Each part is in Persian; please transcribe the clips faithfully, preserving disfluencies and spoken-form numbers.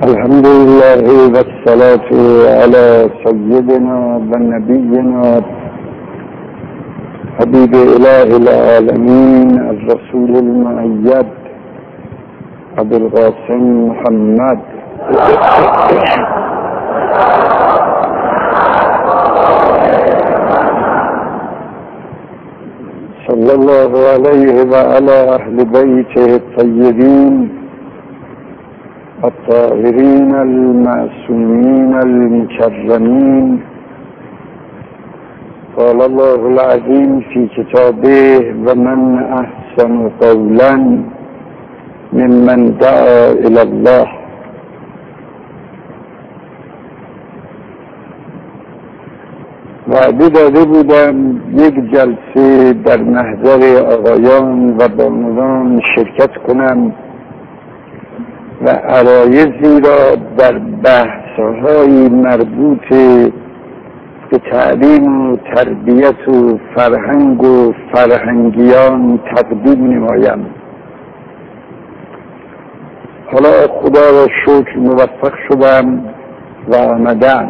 الحمد لله والصلاة على سيدنا ونبينا حبيب إله العالمين الرسول المؤيد أبي القاسم محمد صلى الله عليه وعلى أهل بيته الطيبين الطاهرين المعصومين المكرمين. قال الله العظيم في كتابه: ومن أحسن قولا ممن دعا إلى الله. وعده داده بودم یک جلسه در محضر آقایان و بانوان شرکت کنم و عرایضی را در بحث‌های مربوط به تعلیم و تربیت و فرهنگ و فرهنگیان تقدیم نمایم. حالا خدا را شکر موفق شدم و آمدم.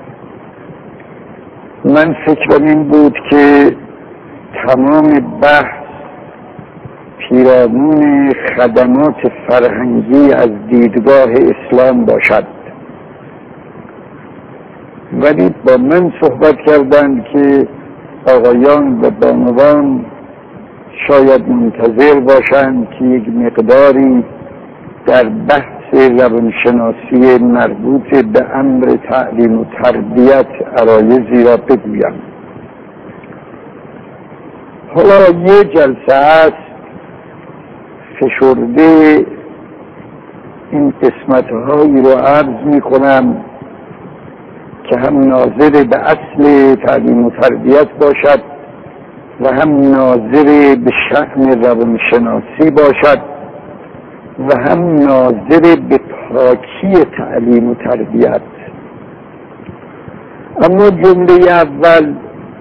من فکرم این بود که تمام بحث پیرامون خدمات فرهنگی از دیدگاه اسلام باشد، ولی با من صحبت کردند که آقایان و بانوان شاید منتظر باشند که یک مقداری در بحث روانشناسی مربوط به امر تعلیم و تربیت عرایضی را بگویم. حالا یه جلسه است فشرده این قسمت‌هایی رو عرض می کنم که هم ناظر به اصل تعلیم و تربیت باشد و هم ناظر به شأن روانشناسی باشد و هم ناظر به پاکی تعلیم و تربیت. اما جمله اول،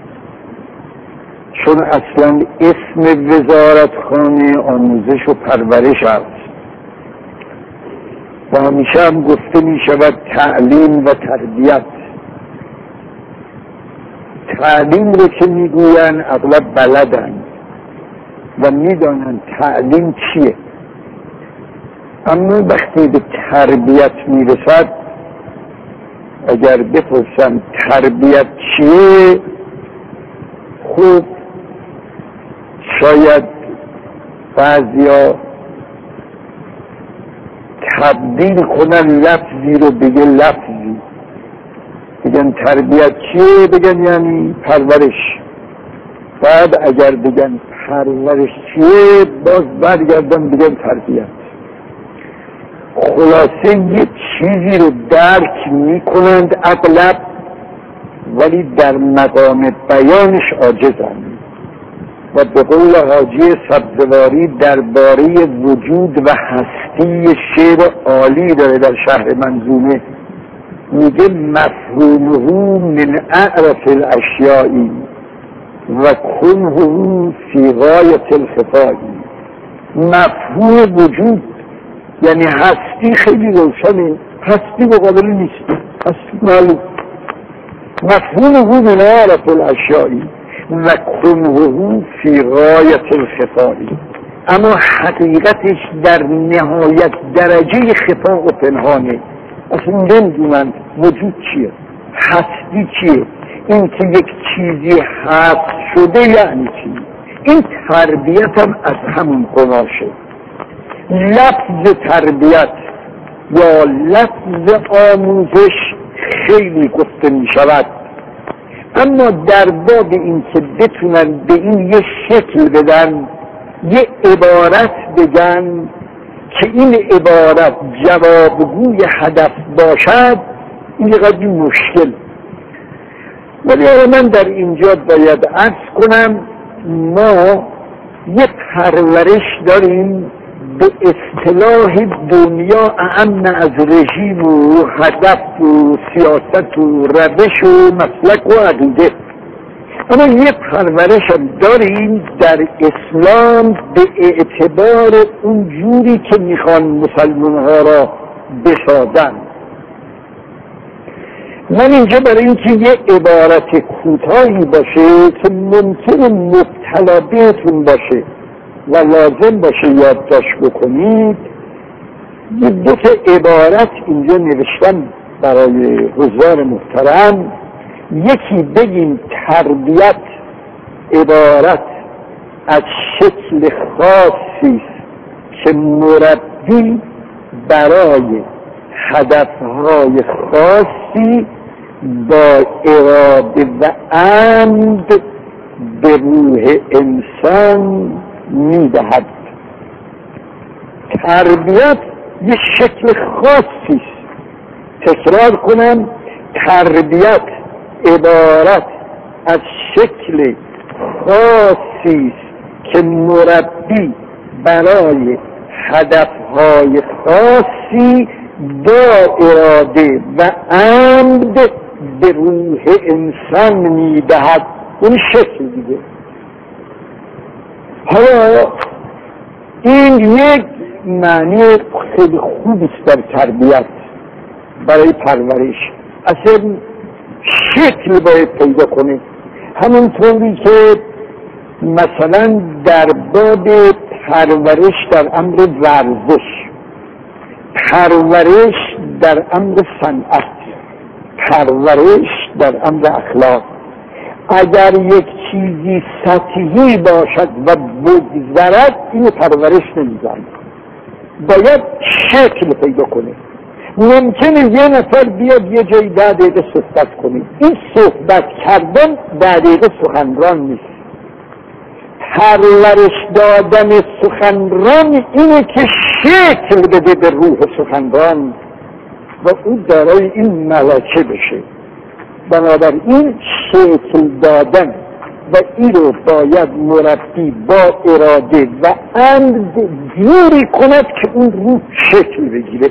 چون اصلا اسم وزارتخانه آموزش و پرورش است و همیشه هم گفته می شود تعلیم و تربیت. تعلیم رو که می گوین اغلب بلدن و می دانن تعلیم چیه، اما وقتی به تربیت می رسد، اگر بپرسم تربیت چیه، خوب شاید بعضیا تبدیل کنن لفظی رو بگه لفظی، بگن تربیت چیه، بگن یعنی پرورش. بعد اگر بگن پرورش چیه، باز برگردن بگن تربیت. خلاصه یه چیزی رو درک می کنند اغلب، ولی در مقام بیانش عاجزند. و به قول حاجی سبزواری درباره وجود و هستی شعر عالی داره در شهر منظومه، میگه مفهومه من اعرف الاشیائی و کنه فی غایت الخفایی. مفهوم وجود یعنی هستی خیلی روشنه، هستی مقابل نیست، هستی معلوم. مفهومه من اعرف الاشیائی و کنه فی غایت الخفایی، اما حقیقتش در نهایت درجه خفا و پنهانه. اصلا نمیدونن وجود چیه، هستی چیه، این که یک چیزی هست شده یعنی چی. این تربیت هم از همون قماشه. لفظ تربیت یا لفظ آموزش خیلی گفته می شود، اما در باب این که بتونن به این یه شکل بدن، یه عبارت بگن که این عبارت جوابگوی هدف باشد، این قدری مشکل. ولی من در اینجا باید عرض کنم ما یه پرورش داریم به اصطلاح دنیا اعم از رژیم و هدف و سیاست و روش و مسلک و عقیده. اما یه پرورش هم داریم در اسلام به اعتبار اون جوری که میخوان مسلمان ها را بسازند. من اینجا برای اینکه یه عبارت کوتاهی باشه که ممکنه مبتلا بهتون باشه و لازم باشه یادداشت بکنید، یه دو تا عبارت اینجا نوشتم برای حضار محترم. یکی بگیم تربیت عبارت از شکل خاصی که مربی برای هدفهای خاصی با اراده و عمد به روح انسان میدهد. تربیت یه شکل خاصی است. تکرار کنم، تربیت عبارت از شکل خاصی است که مربی برای هدفهای خاصی با اراده و عمد به روح انسان میدهد. اون شکل دیگه. حالا این یک معنی خیلی خوبی است در تربیت برای پرورش. اصلا شکل باید پیدا کنه، همونطوری که مثلا در باب پرورش در امر ورزش، پرورش در امر صنعت، پرورش در امر اخلاق، اگر یک چیزی سطحی باشد و بگذرد این پرورش نمیزند، باید شکل پیدا کنه. ممکنه یه نفر بیاد یه جایی ده دقیقه صحبت کنه، این صحبت کردن ده دقیقه سخنران نیست. پرورش دادن سخنران اینه که شکل بده به روح سخنران و او دارای این ملکه بشه. بنابراین شکل دادن و این رو باید مربی با اراده و عمد جوری کند که اون روح شکل بگیره.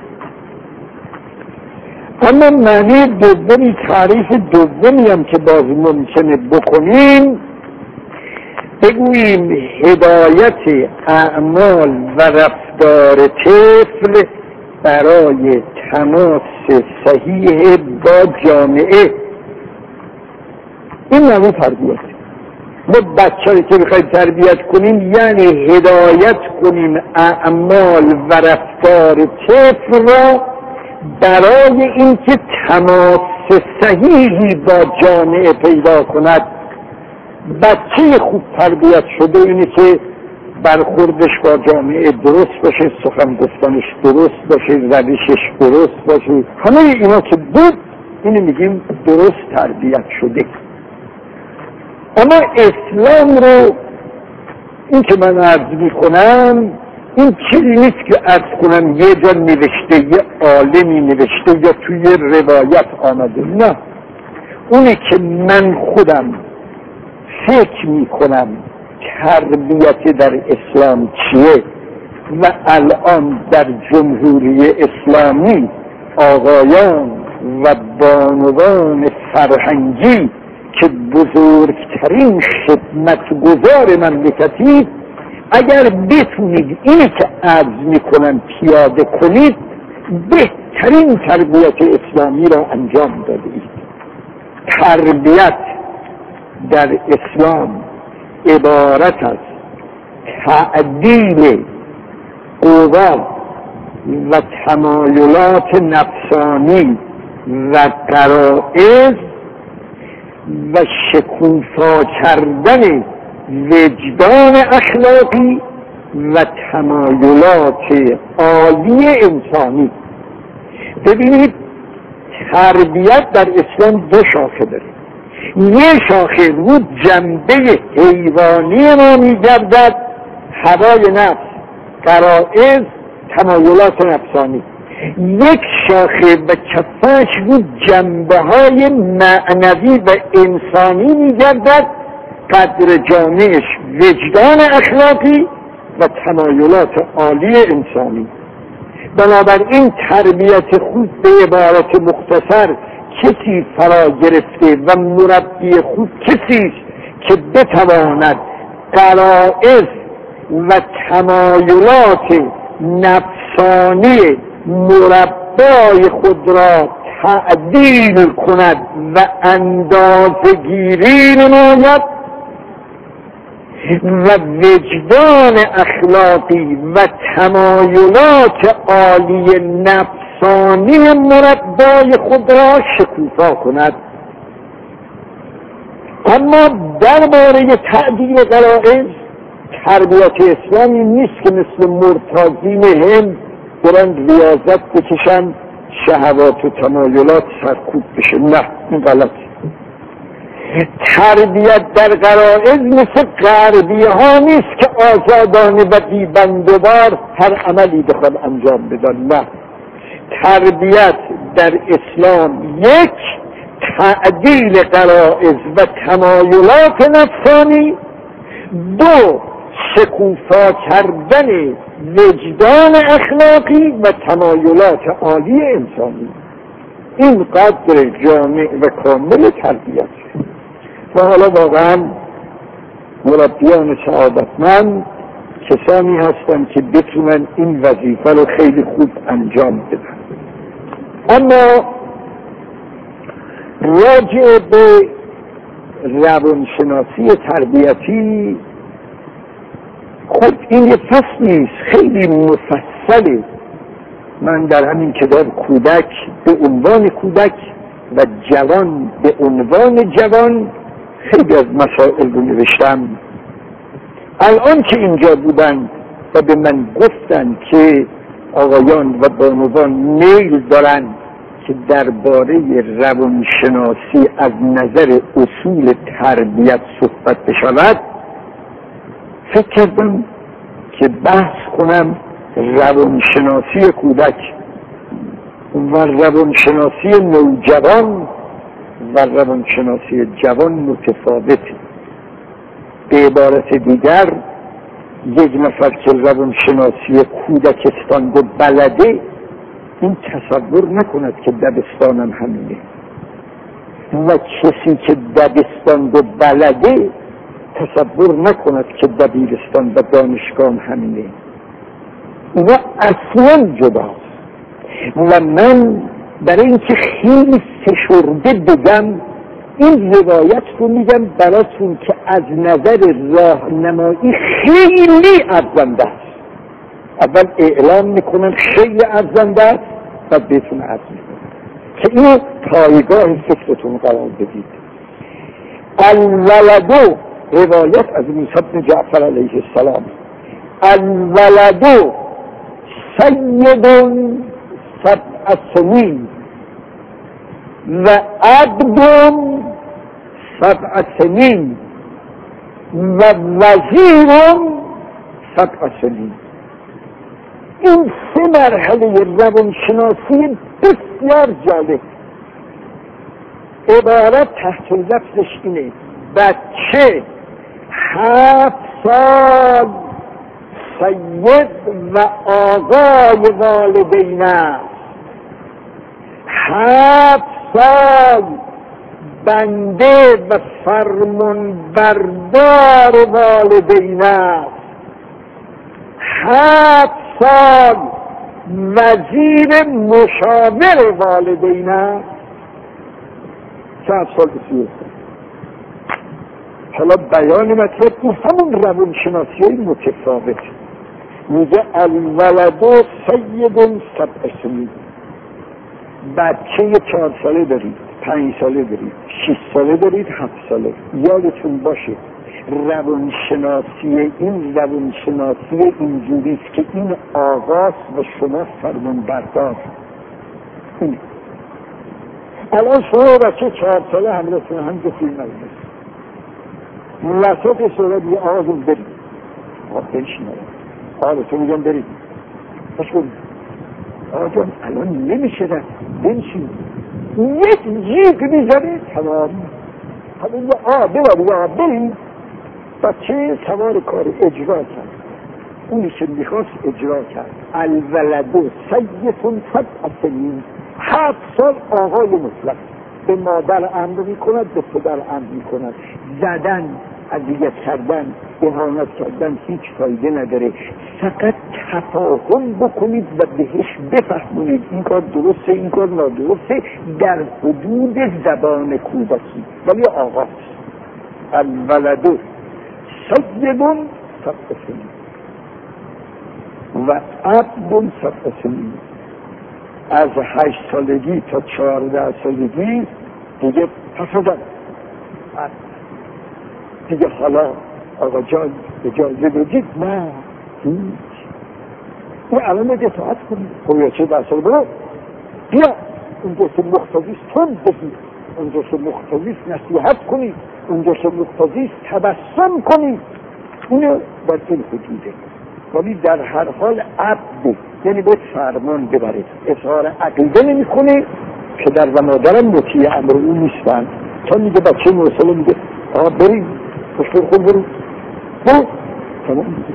اما معنی دومی، تعریف دومی هم که باز ممکنه بکنیم، بگوییم هدایت اعمال و رفتار طفل برای تماس صحیح با جامعه. این نوع تربیت. ما بچه‌ای که بخوایم تربیت کنیم یعنی هدایت کنیم اعمال و رفتار طفل را برای اینکه تماس صحیحی با جامعه پیدا کند. بچه خوب تربیت شده اینه که برخوردش با جامعه درست باشه، سخن گفتنش درست باشه، روشش درست باشه. همه اینا که بود اینو میگیم درست تربیت شده. اما اسلام رو این که من عرض میکنم این چیزی نیست که عرض کنم یه جا نوشته، یه عالمی نوشته یا توی روایت آمده. نه، اونه که من خودم فکر میکنم تربیت در اسلام چیه و الان در جمهوری اسلامی آقایان و بانوان فرهنگی که بزرگترین خدمتگزار مملکتی، اگر بتونید اینی که عرض میکنم پیاده کنید بهترین تربیت اسلامی را انجام دادید. تربیت در اسلام عبارت از تعدیل قوا و تمایلات نفسانی و غرایز و شکوفا کردن وجدان اخلاقی و تمایلات عالی انسانی. ببینید تربیت در اسلام دو شاخه داره. یه شاخه رو جنبه حیوانی ما میگردد، هوای نفس، غرایز، تمایلات نفسانی. یک شاخه و کفش رو جنبه های معنوی و انسانی میگردد، قدر جامعش وجدان اخلاقی و تمایلات عالی انسانی. بنابراین تربیت خوب به عبارت مختصر کسی فرا گرفته و مربی خوب کسی است که بتواند غرایز و تمایلات نفسانی مربع مربای خود را تعدیل کند و اندازه گیری نماید و وجدان اخلاقی و تمایلات عالی نفسانی مربای خود را شکوفا کند. اما درباره تعدیل غرایز تربیت اسلامی نیست که مثل مرتازین هند برن ریاضت بکشن شهوات و تمایلات سرکوب بشه. نه، این غلط. تربیت در غرایز مثل غربی ها نیست که آزادانه و بی‌بندوبار هر عملی بخواد انجام بدن. نه، تربیت در اسلام یک تعدیل غرایز و تمایلات نفسانی، دو شکوفا کردن وجدان اخلاقی و تمایلات عالی انسانی. این قدر جامع و کامل تربیت. و حالا واقعا مربیان سعادتمند کسانی هستند که بتونن این وظیفه رو خیلی خوب انجام بدن. اما راجع به روانشناسی تربیتی، خب این یه فصلی است خیلی مفصله. من در همین کتاب کودک به عنوان کودک و جوان به عنوان جوان خیلی از مسائل رو نوشتم. الان که اینجا بودن و به من گفتن که آقایان و بانوان میل دارن که درباره روانشناسی از نظر اصول تربیت صحبت بشود، فکر کردم که بحث کنم روانشناسی کودک و روانشناسی نوجوان و روانشناسی جوان متفاوته. به عبارت دیگر یک نفر که روانشناسی کودکستان رو بلده این تصور نکند که دبستانم همینه، و کسی که دبستان رو بلده تصور نکند که دبیرستان و دانشگاه همینه. اینا اصلا جداست. و من برای اینکه خیلی فشرده بگم این روایت رو میگم براتون که از نظر راهنمایی خیلی ارزنده است. اول اعلام میکنن خیلی ارزنده است و بهتون عرض میکنم که اینو پایگاه فکرتون قرار بدید. الولدو، روایت از موسی بن جعفر علیه السلام، الولدو سید سبع سنین و عبد سبع سنین و وزیر سبع سنین. این سه مرحله روانشناسی بسیار جالب. عبارت تحت لفظش اینه: بچه هفت سال سید و آقای والدین است، هفت سال بنده و فرمان بردار والدین است، هفت سال وزیر مشاور والدین است. چند سال بسیار. حالا بیان مطلب این همون روانشناسی های متفاوت. میگه الولدو سید سبع سنین. بچه چهار ساله دارید، پنج ساله دارید، شش ساله دارید، هفت ساله. یادتون باشه روانشناسی این روانشناسی اینجوریست که این آغاز و شما فرمان بردار. این الان شما بچه چهار ساله همراهتون هم گفتیم نبودید وسط صورت یه آقازون برید، آقا بنشین، آقا تو میگم برید، پس برید آقا جان الان نمیشه رفت، بنشین. یک جیغ میزنه تمام. حالا یه آقا ببارید، آقا برید. بچه سوار کار اجرا کرد، اونی که میخواست اجرا کرد. الولدو سیدون سبع سنین، هفت سال آقای مطلق. به مادر امر میکند، به پدر امر میکند. زدن، اذیت کردن، اهانت کردن هیچ فایده نداره. فقط تفاهم بکنید و بهش بفهمونید این کار درسته، این کار نادرسته، در حدود زبان کودکی. ولی آغاز الولدو صدبون سبع سنین و عبدون سبع سنین. از هشت سالگی تا چهارده سالگی دیگه پسودن دیگه. حالا آقا جان اجازه بدید؟ نه هیچ. این الان باید اطاعت کنید. خب چه در سال برو بیا اونجا که مختزیست تون بگید، اونجا که مختزیست نصیحت کنید، اونجا که مختزیست تبسم کنید. اینو در این حدوده. ولی در هر حال عبد یعنی باید فرمان ببرید. اظهار عقیده نمی کنه که در و مادرم مطیع امر اون نیستن. تا میگه بچه مرسله میگه آقا بریم خوشبر خود برو برو تمام میگه.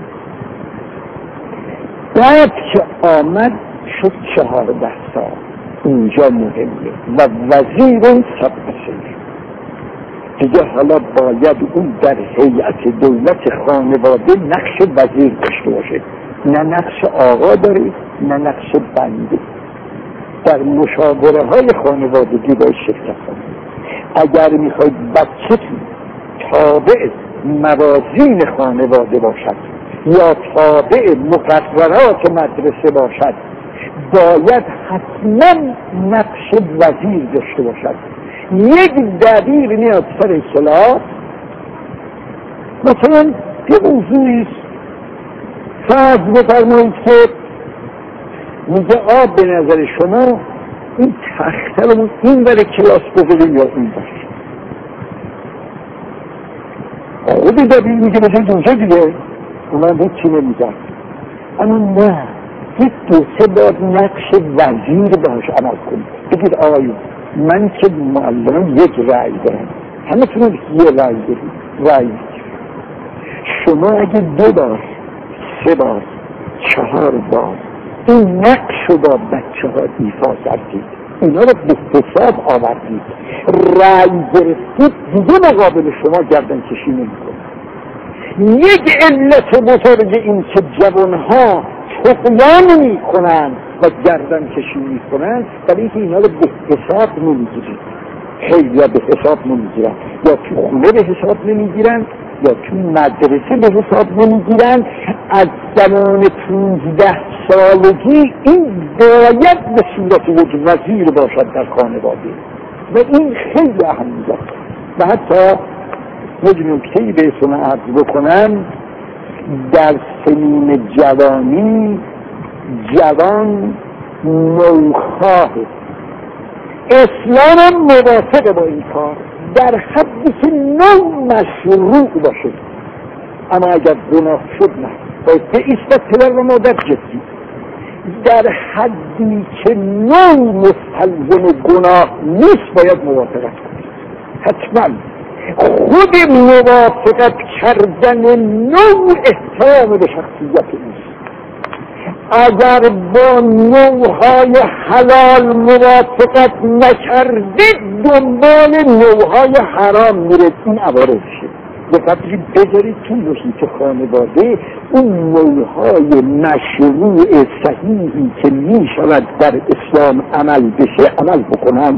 بعد که آمد شد چهارده سال. اینجا مهمه و وزیرون سبع سنین. دیگه حالا باید اون در هیئت دولت خانواده نقش وزیر داشته باشه. نه نقش آقا داره نه نقش بنده. در مشاوره های خانوادگی باید شرکت کنید. اگر میخواید بچه‌تون تابع موازین خانواده باشد یا تابع مقررات مدرسه باشد، باید حتما نقش وزیر داشته باشد. یک دبیر میاد سر کلاس، مثلا یه موضوعی فرض بفرمایید که میگه آب به نظر شما این تخته رو این بره کلاس بگذاریم یا این بره. خودی دبیر میگه بزنید اونجا دیگه، اونم هیچی نمیگن. اما نه، یک دو سه بار نقش وزیر باش عمل کنید. بگید آقایون من که معلم یک رأی دارم، همه تونید یه رأی دارید، رأی شما اگه دو بار سه بار چهار بار این نقش رو با بچه ها ایفا کردید، اینا رو به حساب آوردید، رأی گرفتید، دیگه مقابل شما گردن کشی نمی کنید. یک علت بزرگ این که جوانها طغیان می کنند و گردن کشی می کنند ولی اینکه اینا رو به حساب نمی گیرید. خیلی یا به حساب نمی گیرن، یا تو خونه به حساب نمی گیرن، یا تو مدرسه به حساب نمی گیرن. از زمان پونزده سالگی این باید به صورت یک وزیر باشد در خانواده و این خیلی اهمیت. و حتی یک نکته‌ای بهتون عرض بکنم، در سنین جوانی جوان نوخواه، اسلام هم موافقه با این کار در حدی که نو مشروع باشه، اما اگر گناه شد نه باید به ایستد پدر و مادر جدی. در حدی که نو مستلزم گناه نیست باید موافقت کنید حتما. خود موافقت کردن نوع احترام به شخصیت نیست. اگر با نوعهای حلال موافقت نکردید دنبال نوعهای حرام میرید. این عوارضشه. به قدری بذارید تو محیط خانواده اون نوعهای مشروع صحیحی که میشود در اسلام عمل بشه عمل بکنن.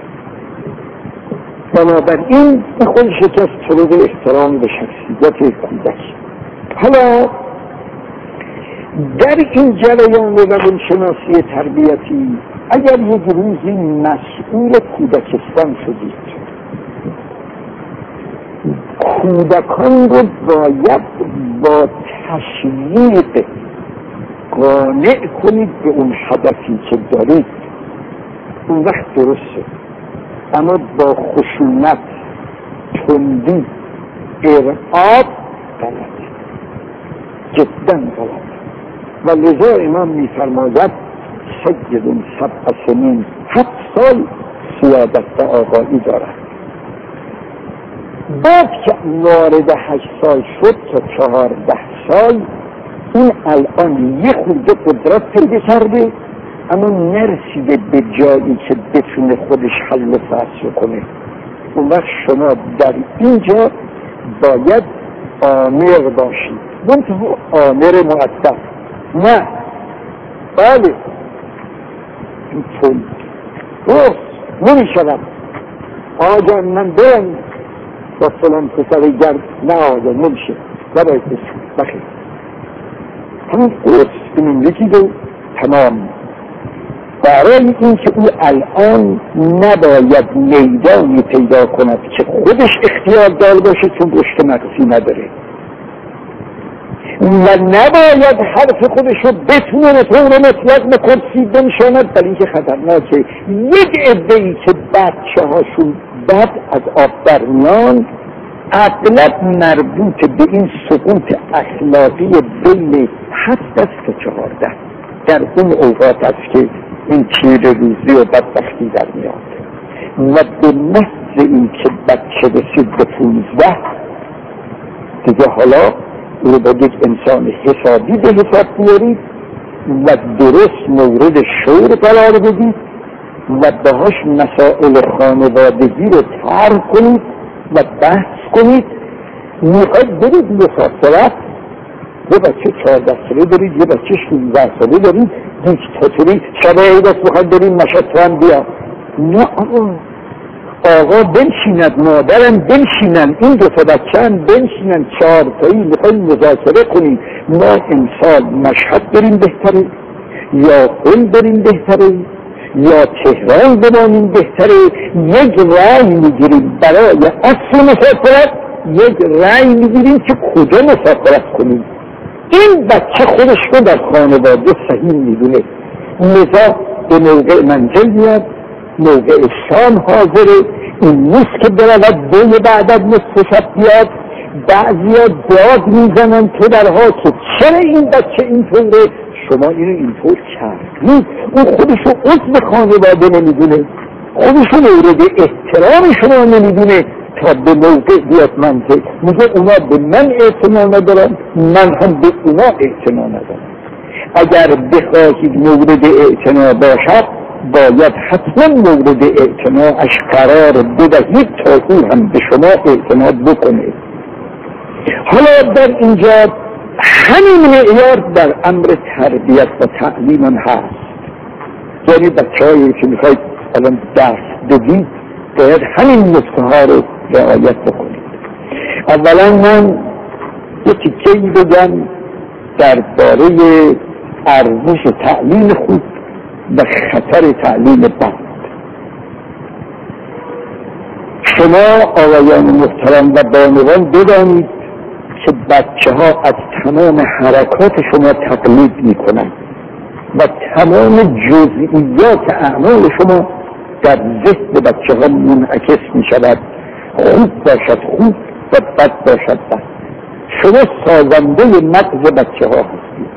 بنابراین این خودش یکی از طرق احترام به شخصیت کودک. حالا در این جریان روانشناسی تربیتی اگر یک روزی مسئول کودکستان شدید، کودکان رو باید با تشویق قانع کنید به اون هدفی که دارید. اون وقت درسته. اما با خشونت، تندی، ارعاب غلط، جدا غلط. و لذا امام میفرماید سید سبع سنین، هفت سال سیادت و آقایی دارد. بعد که وارد هشت سال شد تا چهارده سال این الان یه خورده قدرت پیدا کرده اما نرسیده به جایی که بتونه خودش حل و فصل کنه. اون وقت شما در اینجا باید آمر باشی، منتها آمر مؤدب نه. بله این طول درست نمی شود. آقا جان من برم با فلان پسری گرد، نه آقا نمیشه نباید بسید بخیر همون درست کنیم یکی دو تمام. برای این که او الان نباید میدانی پیدا کند که خودش اختیار دار باشه چون رشد مغزی نداره و نباید حرف خودش رو بتونه به طور مطلق به کرسی بنشاند، بل اینکه خطرناکه. یک عده‌ای که بچه هاشون بعد از آب در میان اغلب مربوط به این سقوط اخلاقی بین هفت تا چهارده در اون اوقات است که این تیر روزی و بدبختی در میاد و به محض این که بچه رسید به پونزده دیگه حالا او رو با یک انسان حسابی به حساب بیارید و درست مورد شور قرار بدید و باهاش مسائل خانوادگی رو طرح کنید و بحث کنید. میخواید برید مسافرت، یه بچه چهارده ساله دارید، یه بچه شانزده ساله دارید، دیکتاتوری شب عید است میخواید برید مشهد تو هم بیا. نه آقا آقا بنشیند، مادرم بنشینن، این دو تا بچه هم بنشینن، چهار تایی میخوایم مذاکره کنیم. ما امسال مشهد بریم بهتره یا قم بریم بهتره یا تهران بمانیم بهتره؟ یک رأی میگیریم برای اصل مسافرت، یک رأی میگیریم که کجا مسافرت کنیم. این بچه خودش رو در خانواده صحیح میدونه، لذا به موقع منزل میاد، موقع شام حاضره. این نیست که برود دوی بعد از نصف شب بیاد. بعضی ها داد میزنن تو درها که چرا این بچه اینطوره، شما اینو اینطور کردید. اون خودشو عضو خانواده نمیدونه، خودشو مورد احترام شما نمیدونه تا به موقع بیاد منزل میگه اونا به من اعتنا ندارن، من هم به اونا اعتنا ندارم. اگر بخواهید مورد اعتنا باشد باید حتما مورد اعتناش قرار بدهید تا او هم به شما اعتنا بکنه. حالا در اینجا همین معیار در امر تربیت و تعلیم هم هست. یعنی بچه هایی که میخواید الان درس بدید باید همین نکته ها رو رعایت بکنید. اولا من یه تیکه‌ای بگم درباره ارزش تعلیم خوب و خطر تعلیم بد. شما آقایان محترم و بانوان بدانید که بچه ها از تمام حرکات شما تقلید می کنند و تمام جزئیات اعمال شما در ذهن بچه ها منعکس می شود، خوب باشد خوب و بد باشد بد. شما سازنده مغز بچه ها هستید.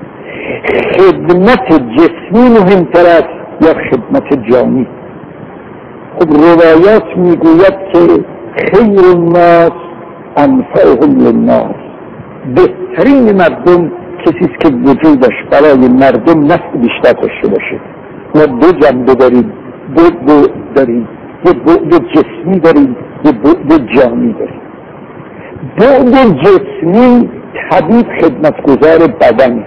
خدمت جسمی مهمتر است یا خدمت جانی؟ خب روایات میگوید که خیر الناس انفعهم للناس، بهترین مردم کسی است که وجودش برای مردم نفع بیشتر داشته باشه. ما دو جنبه داریم، بعد داریم، یه بعد جسمی داریم، یه بعد جانی داریم. بعد جسمی طبیب خدمتگزار بدنی،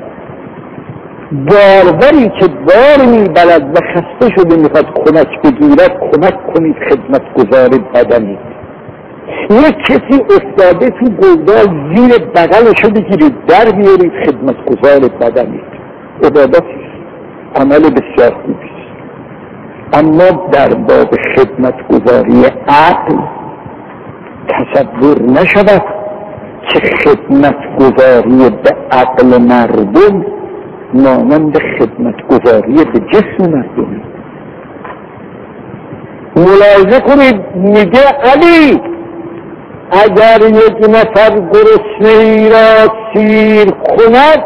باروری که بار میبرد و خسته شده میخواد کمک بگیرد کمک کنید خدمتگزار بدنی. یک کسی افتاده تو گلدال زیر بغلشو بگیرید در بیارید خدمتگزار بدنی. عبادتی عمل بسیار خوبی است، اما در باب خدمتگزاری عقل تصور نشود که خدمتگزاری به عقل مردم مانند خدمتگزاری به جسم مردم. ملاحظه کنید میگه علی اگر یک نفر گرسنه‌ای را سیر کند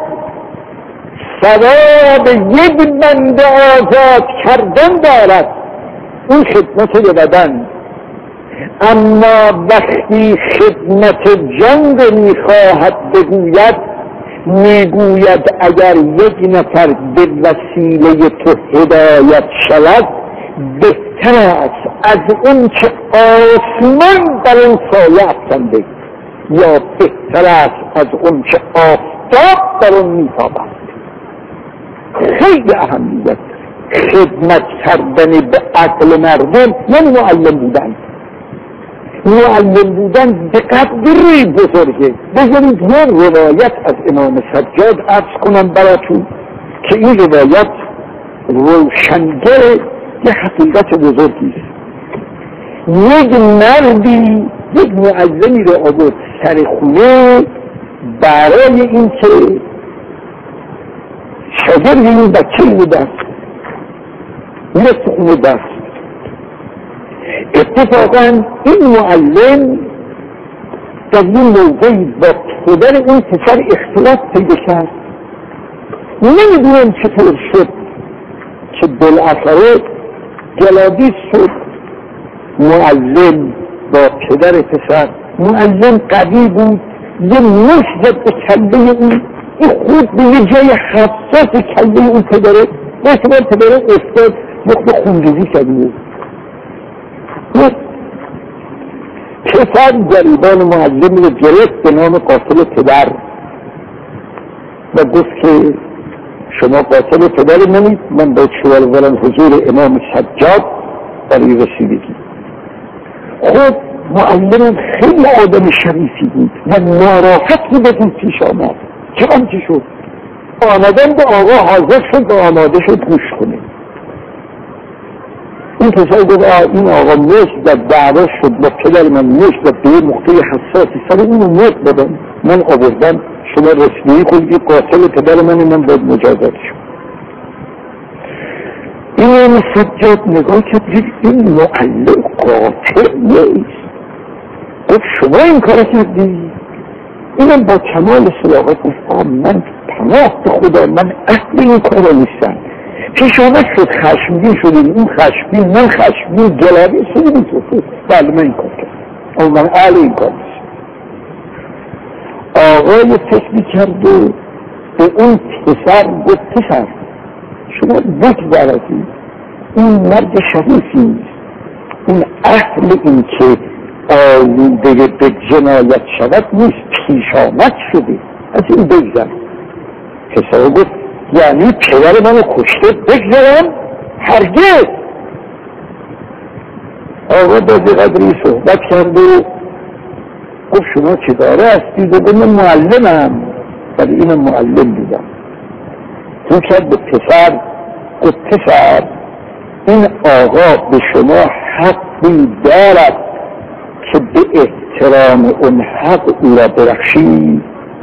ثواب یک بنده آزاد کردن دارد، این خدمت به بدن. اما وقتی خدمت جان رو میخواهد بگوید میگوید اگر یک نفر به وسیله تو هدایت شود بهتر است از اون که آسمان بر اون سایه افکنده. یا بهتر است از اون که آفتاب در اون میتابد. خیلی اهمیت خدمت کردن به عقل مردم یعنی معلم بودن. معلم بودن به قدری بزرگه. بذارید یه روایت از امام سجاد عرض کنم براتون که این روایت روشنگر یه حقیقت بزرگی است. یک مردی یک معلمی رو آورد سر خونه برای این که شاگردی این بچه بودن مثل خونه دست. اتفاقا این معلم در این موقعی با پدر این پسر اختلاف پیدا کرد. نمیدونم چطور شد که بالاخره جلادی شد معلم با پدر پسر. معلم قوی بود، یه مشت زد به کله اون، این خود به یه جای حساس کله اون پدره مثل پدره افتاد مخت خونریزی کرده. پسر گریبان معلم رو گرفت به نام قاتل پدر و گفت که شما قاتل پدر منید، من باید شما رو برم حضور امام سجاد برای رسیدگی. خود معلم خیلی آدم شریفی بود و ناراحت بود از این پیش آمد. چه آنچه شد؟ آمدن به آقا حاضر شد و آماده شد گوش کنه. این پسر گفت این آقا مشت در دعوا شد با پدر من، مشت در به مقطع حساسی سر اینو مرد بدم، من آوردم شما رسمی کنید قاتل پدر من، من باید مجازات شد. این امام سجاد نگاه کرد این معلم قاتل نیست. گفت شما این کار کردی؟ اینم با کمال صداقت گفت من پناه به خدا، من اهل این کار نیستم. پیش آمد شد خشمگین شدیم، اون خشمگین، من خشمگین، جلابی شدیم تو بله من این کار کردم، اما من اهل این کار نیستم. آقای فکر میکرد و به اون پسر گفت پسر شما بگذارید این مرد شریفی، این اهل این که آلوده به جنایت شود نیست، پیش آمد شده، از این بگذار. پسر گفت یعنی پدر منو کشته بگذارم؟ هرگز. آقا با قدری صحبت کرد و گفت شما چه داره هستید؟ و گفت من معلمم، ولی اینم معلم بودم. رو کرد به پسر گفت پسر این آقا به شما حقی دارد که به احترام اون حق او را برخشید.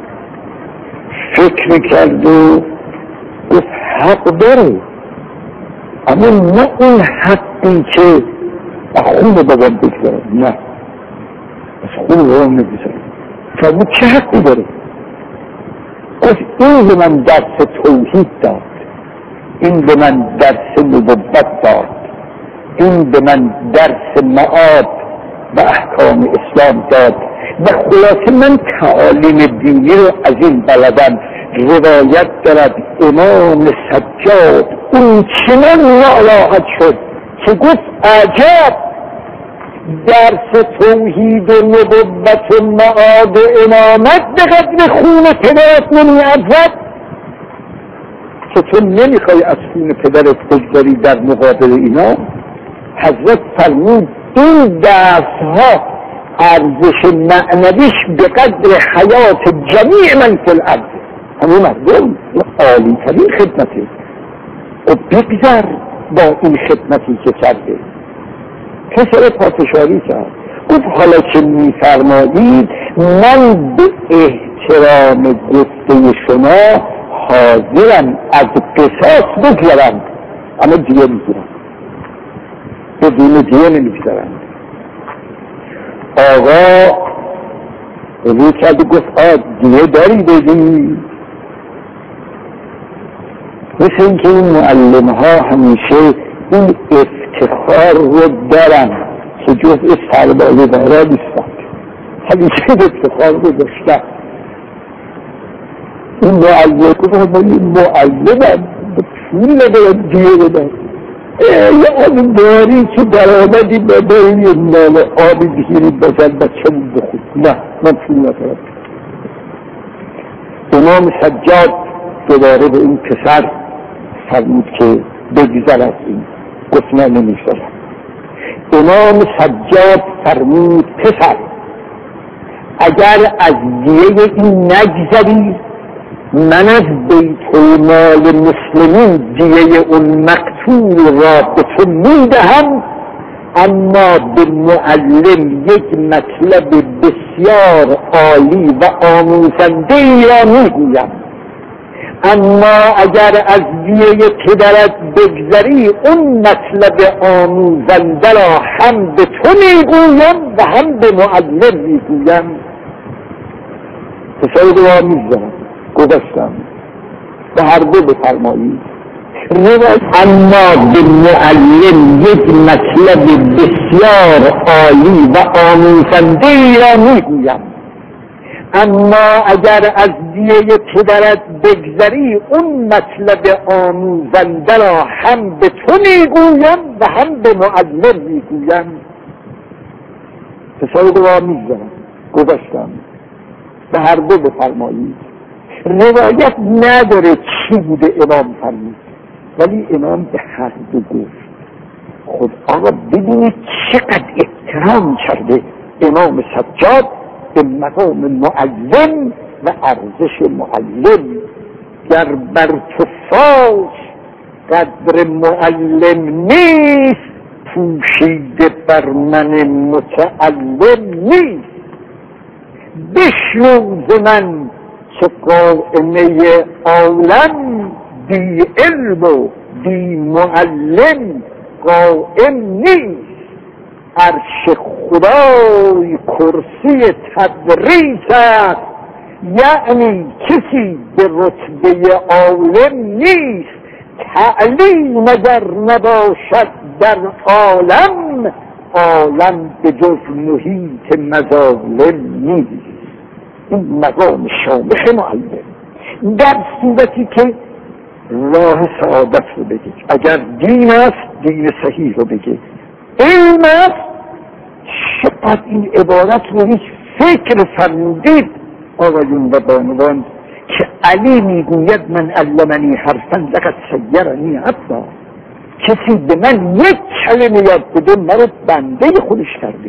فکر کرد و گفت حق داره، اما نه اون حقی که خون بابام بگذارم، نه از خون بابام نگذارم. فرمود چه حقی داره؟ گفت این به من درس توحید داد، این به من درس نبوت داد، این به من درس معاد و احکام اسلام داد و خلاصه من تعالیم دینی رو از این بلدم. روایت دارد امام سجاد اون چنان ناراحت شد که گفت عجب درس توحید و نبوت و معاد و امامت به قدر خون پدرت نمی ارزد که تو نمیخوای از خون پدرت بگذاری در مقابل اینا. حضرت فرمود این درس ها ارزش معنویش به قدر حیات جمیع من فی الارض، همه مردم عالی ترین خدمتی و بگذر با این خدمتی که کرده. پسر پافشاری کرد گفت حالا که میفرمایید من به احترام گفته شما حاضرم از قصاص بگذرم، اما دیگه میگیرم، بدون دیگه نمیگذرم. آقا رو کرد و گفت آه دیگه داری بدی؟ مثل اینکه این معلم ها همیشه این افتخار رو دارن که جزء سربازه دارا نیستن، همیشه افتخار رو داشتن. این معلم گفت من این معلمم به پول نباید دیگه بدن، ای آب داری که در آمدی به دایی نال آبی بگیری بزن بچه مون بخود. نه من پول ندارم. امام سجاد دوباره به این پسر فرمود که بگذر از این. گفت نه نمیذارم. امام سجاد فرمود پسر اگر از دیه این نگذری من از بیت المال مسلمین دیه اون مقتول را به تو میدهم، اما به معلم یک مطلب بسیار عالی و آموزنده ای را میگویم، اما اگر از دیه پدرت بگذری اون مطلب آموزنده را هم به تو میگویم و هم به معلم میگویم. پسر دعا میزنم گذاشتم به هر دو بفرمایید. اما به معلم یک مطلب بسیار عالی و آموزنده ای را میگویم، اما اگر از دیه پدرت بگذری اون مطلب آموزنده را هم به تو میگویم و هم به معلم میگویم. پسر دعا میزنم گذاشتم به هر دو بفرمایید. روایت نداره چی بوده امام فرمود، ولی امام به هر دو گفت. خود آقا ببینید چقدر احترام کرده امام سجاد به مقام معلم و ارزش معلم. گر بر تو فاش قدر معلم نیست، پوشیده بر من متعلم نیست. بشنو ز من چه قائمه عالم، بی علم و بی معلم قائم نیست. عرش خدای کرسی تدریس است، یعنی کسی به رتبه عالم نیست. تعلیم اگر نباشد در عالم، عالم به جز محیط مظالم نیست. این مقام شامخ معلم. در صورتی که راه سعادت رو بگید، اگر دین است دین صحیح رو بگید، علم است. چقدر این عبارت رو هیچ فکر فرمودید آقایون و بانوان که علی میگوید من علمنی حرفا لقد سیرنی عبدا. کسی به من یک کلمه یاد بده مرا بنده خودش کرده.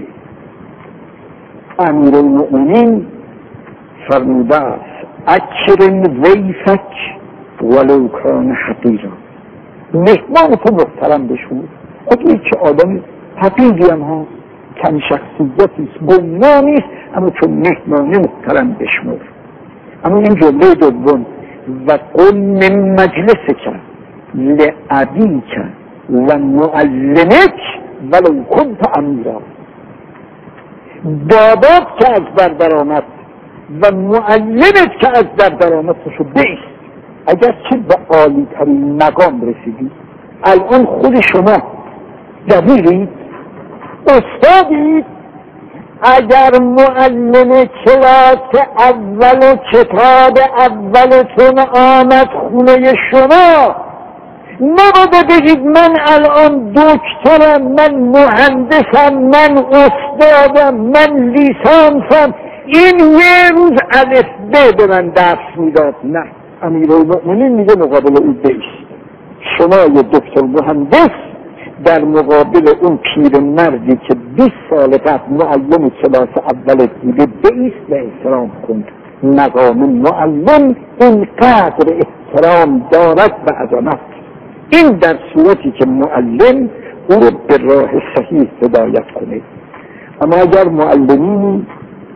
امیرالمؤمنین فرموده است اکرم ضیفک ولو کان حقیرا. مهمان تو محترم بشون، اگه که آدم حقیقی هم ها کم شخصیتی است گمنامی است، اما چون مهمانی محترم بشمر. اما این جمله دوم و قل من مجلسک لابیک و معلمک ولو کنت امیرا. بابات که از در درآمد و معلمت که از در درآمد شو بیست. اگر چه به عالی ترین مقام رسیدی، الان خود شما دبیرید استادید، اگر معلم کلاس اول و کتاب اولتون آمد خونه شما، نباید بگید من الان دکترم، من مهندسم، من استادم، من لیسانسم، این یه روز الف ب به من درس میداد. نه، امیرالمؤمنین میگه مقابل او بیست. شما یه دکتر مهندس در مقابل اون پیر مردی که بیست سال قبل معلم کلاس اول بوده بیست و احترام کن. مقام معلم اینقدر احترام دارد و عظمت. این در صورتی که معلم او رو به راه صحیح هدایت کنه. اما اگر معلمین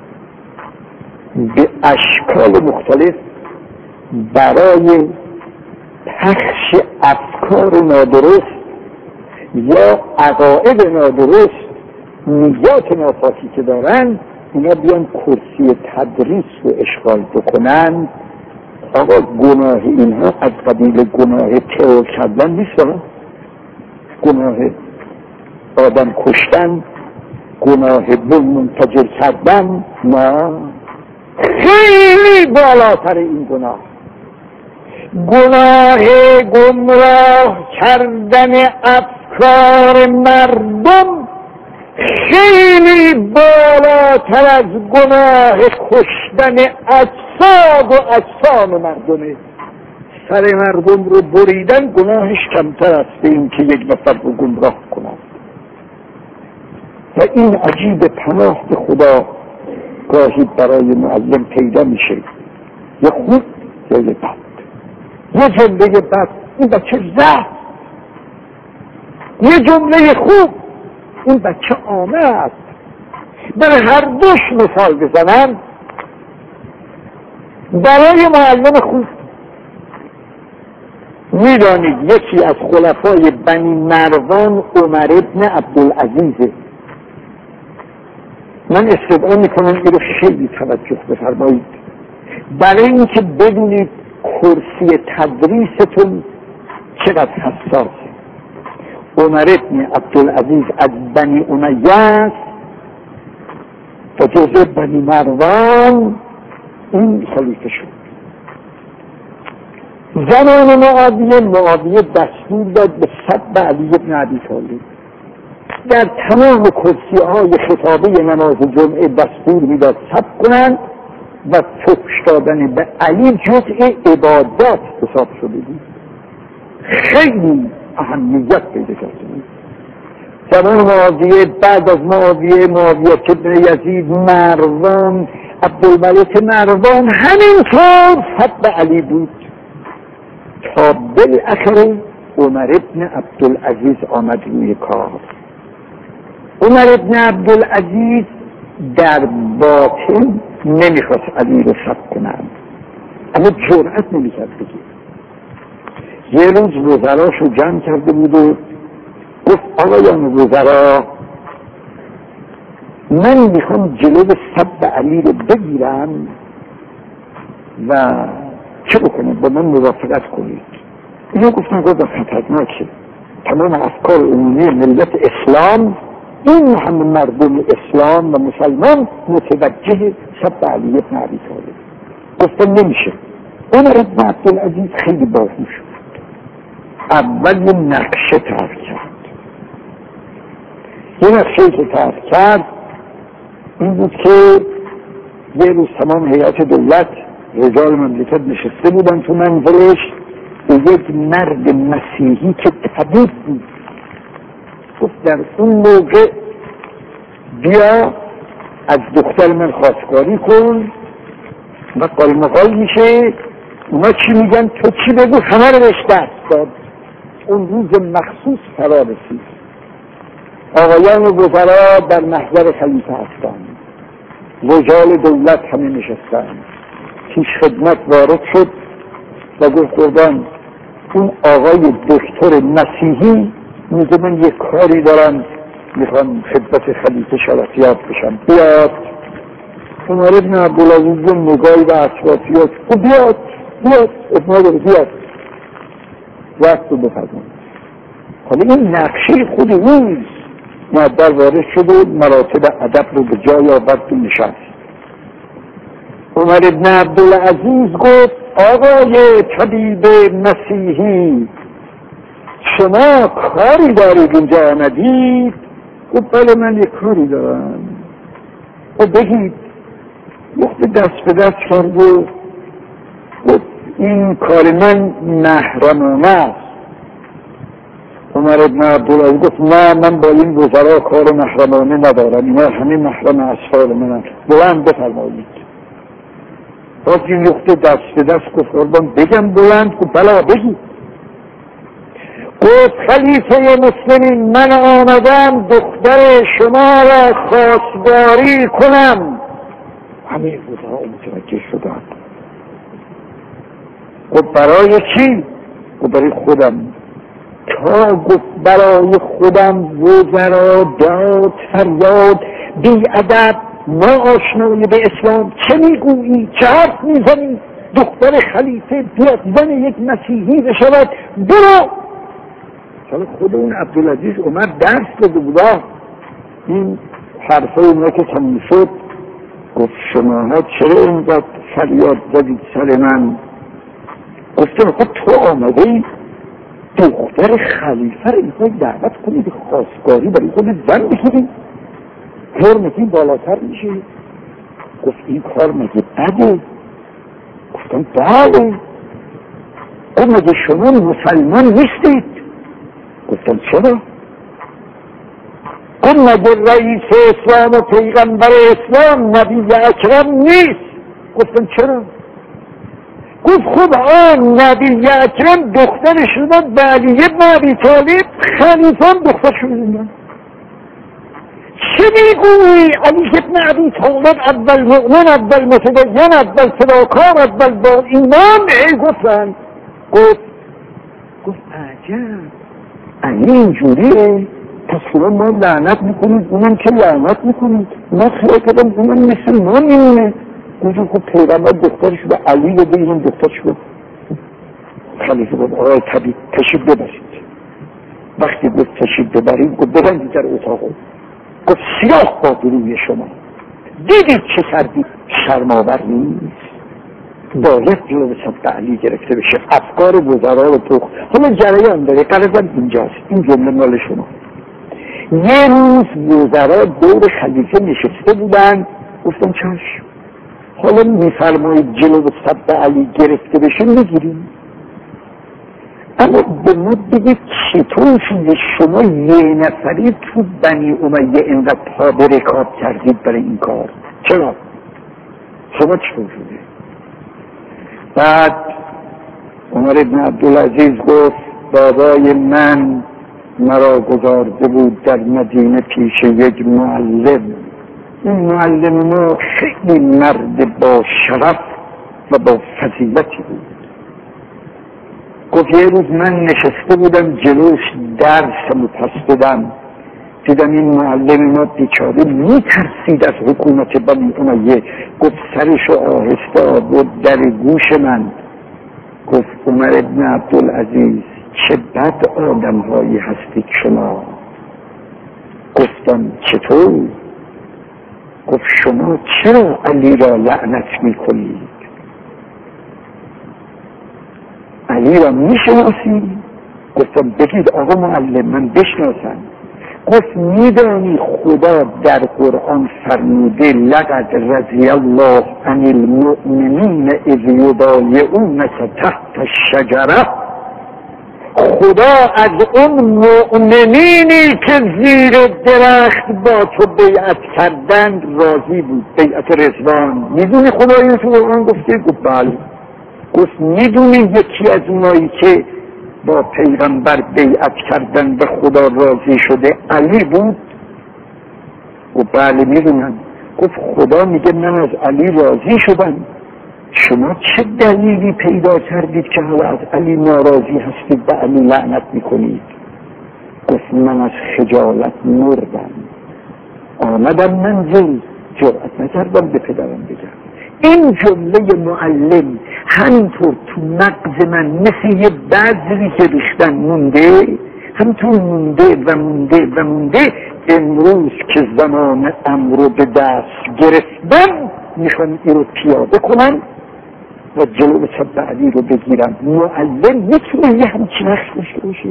به اشکال مختلف برای پخش افکار نادرست یا عقاید نادرست نیات ناپاکی که دارن، اینا بیان کرسی تدریس رو اشغال بکنن، آقا گناه اینها از قبیل گناه ترور کردن نیست، گناه آدم کشتن، گناه بن منفجر کردن، نه، خیلی بالاتر این گناه. گناه گمراه کردن کار مردم خیلی بالاتر از گناه کشتن اجساد و اجسام مردمه. سر مردم رو بریدن گناهش کمتر است به این که یک نفر رو گمراه کنند. و این عجیب پناه به خدا گاهی برای معلم پیدا میشه، یه خوب یا یه بد. یه جمله بد این بچه زهر، یه جمله خوب این بچه آمد. برای هر دوش مثال بزنم. برای معلم خوب میدانید یکی از خلفای بنی مروان عمر ابن عبدالعزیزه. من استدعا میکنم این رو خیلی توجه بفرمایید برای اینکه بدونید کرسی تدریستون چقدر حساسه. عمر ابن عبدالعزیز از بنی امیه است و جزء بنی مروان این خلیفه شد. زمان معاویه معاویه دستور داد به سب علی بن ابی طالب. در تمام کرسی های خطابه نماز جمعه دستور میداد سب کنند و فحش دادن به علی جزء عبادات حساب شده بود. خیلی اهمیت پیدا کرده بود. زمان معاویه، بعد از معاویه معاویه ابن یزید، مروان، عبدالملک مروان همینطور سب علی بود تا بالاخره عمر ابن عبدالعزیز آمد روی کار. عمر ابن عبدالعزیز در باطن نمیخواست علی رو سب کنند، اما جرأت نمیکرد بگه. یه روز وزراشو جمع کرده بود و گفت آقایان وزرا، من میخوام جلو سب علی رو بگیرم و چه بکنم؟ با من موافقت کنید. اینا گفتن گفت خطرناکه. تمام افکار عمومی ملت اسلام، این همه مردم اسلام و مسلمان متوجه سب علی بن ابی طالب. گفتن نمیشه. عمر بن عبدالعزیز خیلی باهوش بود. اول یه نقشه طرح کرد. یه نقشه که طرح کرد این بود که یه روز تمام هیئت دولت رجال مملکت نشسته بودن تو منزلش و یک مرد مسیحی که طبیب بود گفت در اون موقع بیا از دختر من خواستگاری کن و قال مقال میشه. اونا چی میگن تو چی بگو، همه رو بهش دست داد. اون روز مخصوص فرا رسید. آقایان وزرا در محضر خلیفه هستند، رجال دولت همه نشستند. پیش خدمت وارد شد و گفت قربان اون آقای دکتر مسیحی میگه من یک کاری دارم میخوام خدمت خلیفه شرفیات بشم، بیاد. عمر ابن عبدالعزیز نگاهی و اطرافیات و بیاد بیاد ابن داره بیاد وقت رو بفرمون. حالا این نقشه خود اوست. معدل وارد شد و مراتب ادب رو به جای آورد و نشست. عمر ابن عبدالعزیز گفت آقای طبیب مسیحی شما کاری دارید اینجا آمدید؟ گفت بله من یک کاری دارم. و بگید. گفت دست به دست کرد و گفت این کار من محرمانه است. عمر ابن عبدالعزیز گفت نه من با این وزرا کار محرمانه ندارم، اینا همه محرم اصفال منم، بلند بفرمایید. باز این نقطه دست به دست گفت قربان بگم بلند؟ گفت بلا بگی. گفت خلیفه مسلمین من آمدم دختر شما را خواستگاری کنم. همه وزرا متوجه شدند. گفت برای چی؟ گفت برای خودم. تا گفت برای خودم وزرا داد فریاد بی ادب ما آشنایی به اسلام چه میگویی؟ چه حرف میزنی؟ دختر خلیفه بیاد زن یک مسیحی بشود، برو. حالا خود اون عبدالعزیز اومد درس داده بودا. این حرفای اونا که تموم شد گفت شماها چرا اینقدر فریاد زدید سر من؟ گفتم خب تو آمده ای دختر خلیفه رو میخوای دعوت کنی به خواستگاری برای خود زن بگیری؟ حرمتی بالاتر میشه. گفت این کار مگه بده؟ گفتم بله. گفت مگه شما مسلمان نیستید؟ گفتم چرا؟ گفت مگه رئیس اسلام و پیغمبر اسلام نبی اکرم نیست؟ گفتم چرا؟ گفت خب آن نبی اکرم دخترش داد به علی ابن ابی طالب، خلیفه هم دخترش داد. چه میگویی؟ علی ابن ابی طالب اول مؤمن، اول متدین، اول فداکار، اول با ایمان. ای گفتن گفت گفت عجب علی اینجوریه، پس خدا ما لعنت میکنید اونم که لعنت میکنید، ما خیلی کدام اونم مثل ما میمونه. گفت خب پیغمبر دخترش به علی رو بگیرم دخترش بود. خلیفه بود آقای طبیب تشریف ببرید. وقتی گفت تشریف ببرید گفت ببندید در اتاقو. گفت سیاه باد روی شما، دیدید چه کردید؟ شرم‌آور نیست؟ باید جلو صد علی گرفته بشه. افکار وزرا رو پخت. حالا جریان داره، قرضم اینجاست، این جمله مال شما. یه روز وزرا دور خلیفه نشسته بودن. گفتم چشم، حالا میفرمایید جلو صد علی گرفته بشه میگیریم، اما به ما بگید چطور شده شما یه نفری تو بنی امیه اینقدر پا به رکاب کردید برای این کار؟ چرا؟ شما چطور شده؟ بعد عمر ابن عبدالعزیز گفت بابای من مرا گذارده بود در مدینه پیش یک معلم. این معلم ما خیلی مرد با شرف و با فضیلتی بود. گفت یه روز من نشسته بودم جلوش درسمو پس بدم، دیدم این معلم ما بیچاره میترسید از حکومت بنی امیه. گفت سرشو آهسته آورد در گوش من، گفت عمر ابن عبدالعزیز چه بد آدم هایی هستید شما. گفتم چطور؟ گفت شما چرا علی را لعنت میکنید؟ علی را میشناسی؟ گفتم بگید آقا معلم من بشناسم. گفت میدانی خدا در قرآن فرموده لقد رضی الله عن المؤمنین اذ یبایعونک تحت الشجره؟ خدا از اون مؤمنینی که زیر درخت با تو بیعت کردند راضی بود، بیعت رضوان. میدونی خدا این تو قرآن گفته؟ گفت بله. گفت میدونی یکی از اونایی که با پیغمبر بیعت کردن به خدا راضی شده علی بود؟ گفت بله میدونم. گفت خدا میگه من از علی راضی شدم، شما چه دلیلی پیدا کردید که حالا از علی ناراضی هستید به علی لعنت میکنید؟ گفت من از خجالت مردم، آمدم منزل جرأت نکردم به پدرم بگم. این جمله معلم همینطور تو مغز من مثل یه بذری که ریختن مونده، همینطور مونده و مونده و مونده. امروز که زمان امرو به دست گرفتم میخوام این رو پیاده کنم و جلو صد علی رو بگیرم. معلم میتونه یه همچین نقش داشته باشه؟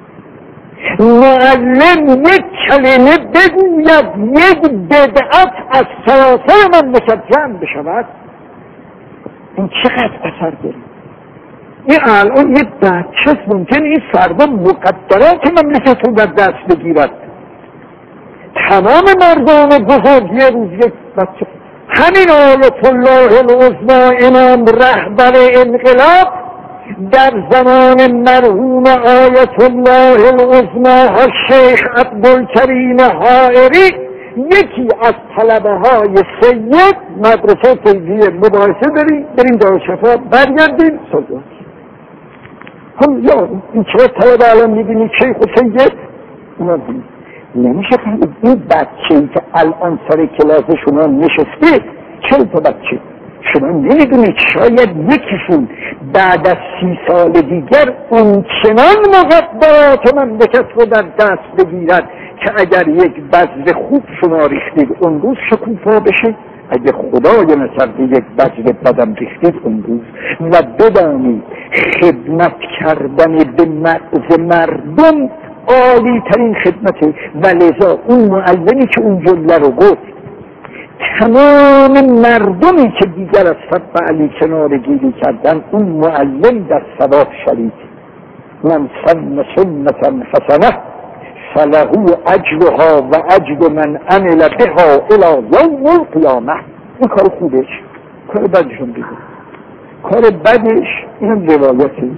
معلم یک کلمه بگوید یک بدعت از سراسر من مشجع بشود، این چقدر اثر داره؟ این الان یه بچه ممکن این فردا مقدرات مملکت رو در دست بگیرد. تمام مردان بزرگ یه روز یک بچه. همین آیت الله العظمی امام رهبر انقلاب در زمان مرحوم آیت الله العظمی شیخ عبدالکریم حائری یکی از طلبه های سید مدرسه فیضیه مباحثه داریم، بریم دارالشفا برگردیم صدق. هم یا این چه طلبه الان میبینید شیخ و سید نبینید. نمیشه فهمید این بچه‌ای که الان سر کلاس شما نشسته چه تا بچه شما نمیدونید شاید یکیشون بعد از سی سال دیگر اون چنان مقدرات مملکت رو در دست بگیرد که اگر یک بذر خوب شما ریختید اون روز شکوفا بشه. اگه خدای نکرده یک بجر بدم ریختید اون روز و بدانید خدمت کردن به مغز مردم عالی ترین خدمته. و لذا اون معلمی که اون جمله رو گفت تمام مردمی که دیگر از صف علی کنار گیری کردن اون معلم در ثواب شریک. من سن سنتا حسنه فله اجرها و اجر من عمل بها الی یوم القیامه. این کار خوبش، کار بدشون بگو. کار بدش این روایتی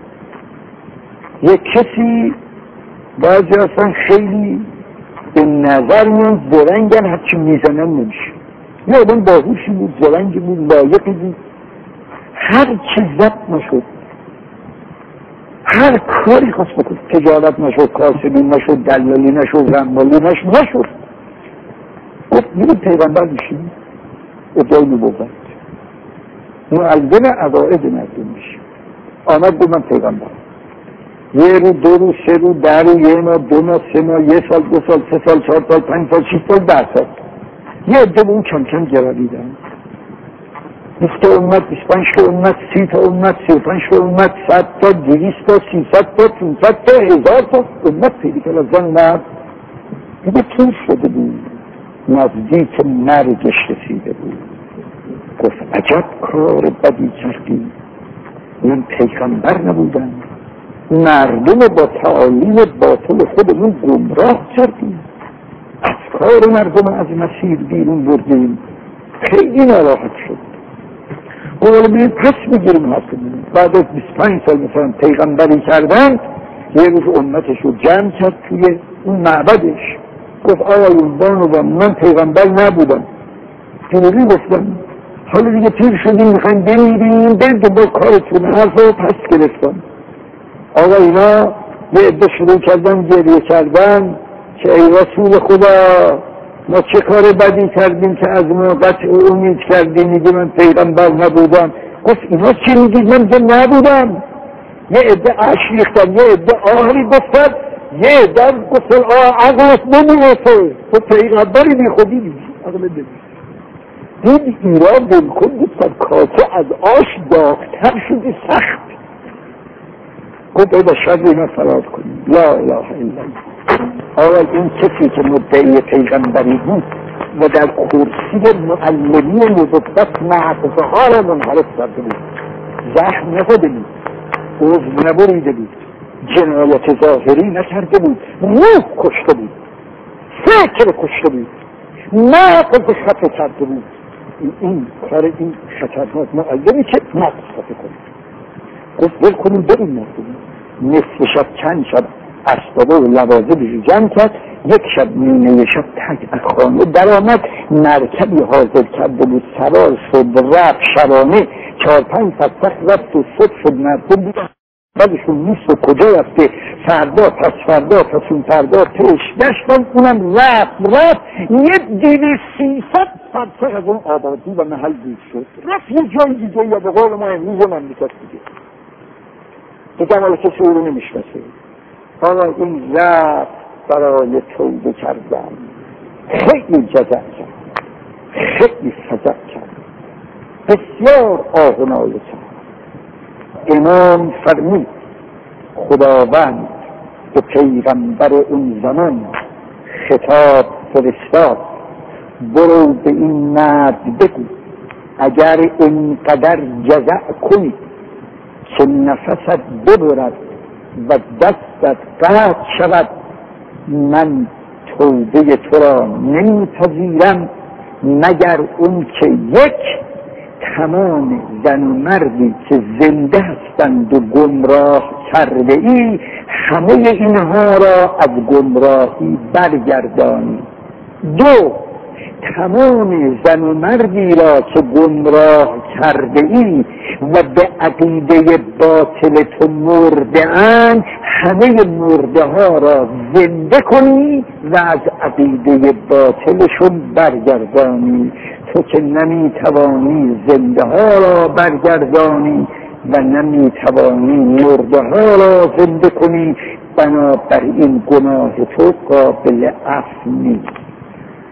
یک کسی بعضی اصلا خیلی به نظر میان زرنگن، هرچی میزنن نمیشه. یه آدم باهوشی بود، زرنگی بود، لایقی بود، هر چی زد نشد، هر کاری خواست بکن، تجارت نشد، کاسبی نشد، دلالی نشد، رمالی نشد نشد گفت میره پیغمبر میشیم. ادعای نبوت معلم عقاید مردم میشه. آمد بود من پیغمبر. یه رو، دو رو، سه رو، ده رو، یه ماه، دو ماه، سه ماه، یه سال، دو سال، سه سال، چهار سال، پنج سال، شیش سال، ده سال. یه عده به اون کم کم گراییدن. بیست تا امت، بیست و پنج تا امت، سی تا امت، سی و پنج تا امت، صد تا، دویست تا، سیصد تا، پانصد تا، هزار تا امت پیدا کرد از زن و مرد. دیگه طول شده بود، نزدیک مرگش رسیده بود. گفت عجب کار بدی کردی، من پیغمبر نبودم، مردم با تعالیم باطل خودمون گمراه کردیم، از کار مردم از مسیر بیرون بردیم. خیلی ناراحت شد. قول بیم پس میگیریم حسنیم. بعد از بیست و پنج سال مثلا پیغمبری کردن، یه روز امتش رو جمع کرد توی اون معبدش. گفت آقایون بانوان من پیغمبر نبودم، جنوبی گفتم حالا دیگه پیر شدیم میخوایم بمیریم، برید با کارتون. حرف رو پس گرفتم. آقا اینا یه عده شروع کردن گریه کردن که ای رسول خدا ما چه کار بدی کردیم که از ما قطع امید کردیم، میگه من پیغمبر نبودم. گفت اینا چی میگید؟ من که نبودم. یه عده اشک ریختن، یه عده آهی گفتن، یه عده گفتن آه عقلت نمیرسه، تو پیغمبری بی خودی میگی عقل نمیرسه. دید ایران بلکن گفتن کاسه از آش داغتر شدی سخت. گفت باید از شر اینا فرار کنیم. لا اله الا الله. آقا این کسی که مدعی پیغمبری بود و در کرسی معلمی نبوت مغزها را منحرف کرده بود، زخم نزده بود، عضو نبریده بود، جنایت ظاهری نکرده بود، روح کشته بود، فکر کشته بود، مغز خطا کرده بود. این, این کار این خطرناک معلمی که مغز خطا کنید. گفت بل کنیم بریم مردم. نصف شب چند شب اسبابه و لوازمش جمع کرد، یک شب نیمه شب تک از خانه در آمد، مرکبی حاضر کرده بود، سوار شد، رفت شبانه چهار پنج فتح رفت و صبح شد. مردم بودن بعدشون نیست و کجا رفته، فردا پس فردا پس اون فردا پیش داشتن، اونم رفت رفت یه دیوی سیصد فرسخ از اون آبادی و محل دید شد، رفت یه جای دیگه یا به قول ما امروز مملکت دیگه دیگه مالا کسی او رو نمیشناسه. حالا این رفت برای توبه کردن، خیلی جزع کرد، خیلی فزع کرد، بسیار آه و ناله کرد. امام فرمود خداوند به پیغمبر اون زمان خطاب فرستاد، برو به این مرد بگو اگر اینقدر جزع کنی که نفست ببرد و دستت قطع شود، من توبه تو را نمیپذیرم مگر اون که یک تمام زن و مردی که زنده هستند و گمراه کرده ای همه اینها را از گمراهی برگردانی. دو، تمام زن و مردی را که گمراه کرده ای و به عقیده باطل تو مرده اند همه مرده ها را زنده کنی و از عقیده باطلشون برگردانی. تو که نمیتوانی زنده ها را برگردانی و نمیتوانی مرده ها را زنده کنی، بنابراین گناه تو قابل عفو نیست.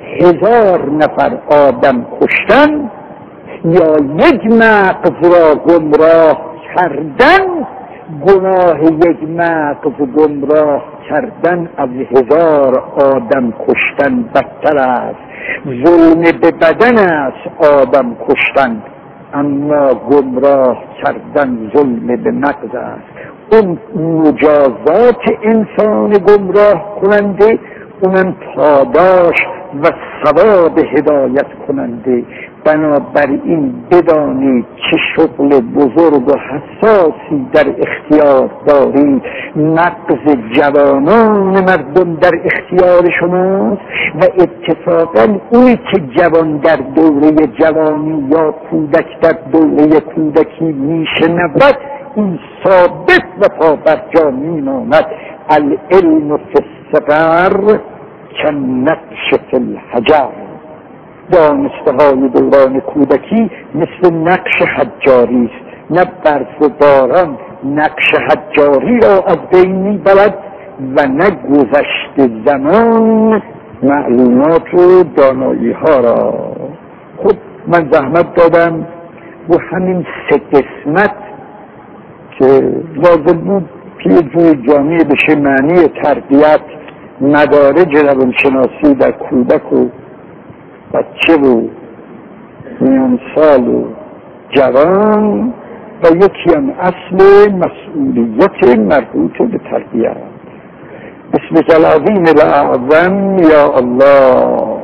هزار نفر آدم کشتن یا یک مغز را گمراه کردن، گناه یک مغز گمراه کردن از هزار آدم کشتن بدتر است. ظلم به بدن است آدم کشتن، اما گمراه کردن ظلم به مغز است. اون مجازات انسان گمراه کننده، اونم پاداش و ثواب هدایت کننده. بنابراین بدانید چه شغل بزرگ و حساسی در اختیار دارید. مغز جوانان مردم در اختیار شماست و اتفاقا اونی که جوان در دوره جوانی یا کودک در دوره کودکی میشنود، این ثابت و پابرجا میماند. العلم فی الصغر کالنقش فی الحجر. دانسته های دوران کودکی مثل نقش حجاری است، نه برف و باران نقش حجاری را از بین میبرد و نه گذشت زمان معلومات و دانایی ها را. خب من زحمت دادم و همین سه قسمت که لازم بود که جوی جامعه بشه معنی تربیت، مدارج روانشناسی در کودک و بچه و میان سال و جوان و یکی هم اصل مسئولیت مربوط به تربیت. بسمک العظیم الاعظم یا الله.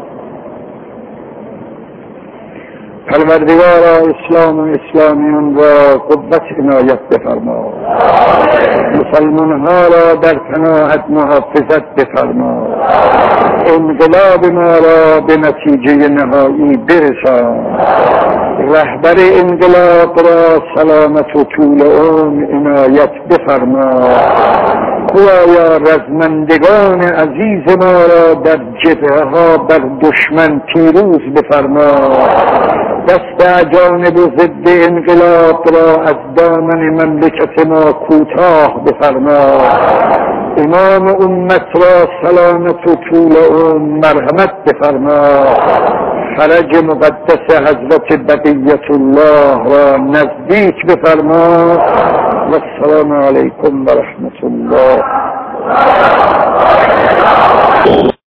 پروردگارا اسلام و اسلامیان را قوت عنایت بفرما، مسلمان ها را در پناهت محافظت بفرما، انقلاب ما را به نتیجه نهایی برسان، رهبر انقلاب را سلامت و طول عمر عنایت بفرما. خدایا رزمندگان عزیز ما را در جبهه ها بر دشمن پیروز بفرما، دست اجانب و ضد انقلاب را از دامن مملکت ما کوتاه بفرما، امام امت را سلامت و طول عمر مرحمت بفرما، فرج مقدس حضرت بقیت الله را نزدیک بفرما. و السلام علیکم و رحمت الله.